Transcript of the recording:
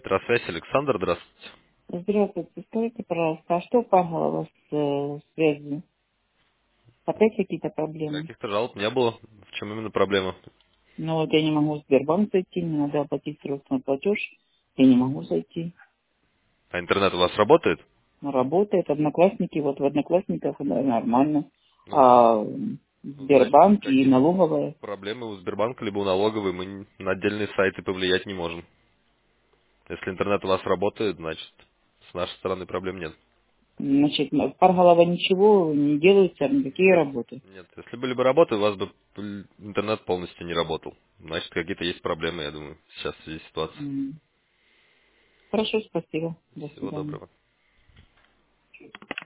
Электросвязь, Александр, здравствуйте. Здравствуйте, скажите, пожалуйста, а что Павлова с связью? Опять какие-то проблемы? Каких-то жалоб не было. В чем именно проблема? Ну вот я не могу в Сбербанк зайти, мне надо оплатить срочный платеж, я не могу зайти. А интернет у вас работает? Но работает, Одноклассники, вот в Одноклассниках нормально. Ну, А в значит, Сбербанк и какие-то налоговая, проблемы у Сбербанка, либо у налоговой. Мы на отдельные сайты повлиять не можем. Если интернет у вас работает, значит, с нашей стороны проблем нет. значит, в Парголова ничего не делается, никакие Нет, работы. нет. Если были бы работы, у вас бы интернет полностью не работал. Значит, какие-то есть проблемы, я думаю, сейчас в связи с ситуацией. Хорошо, спасибо. До Всего свидания. доброго.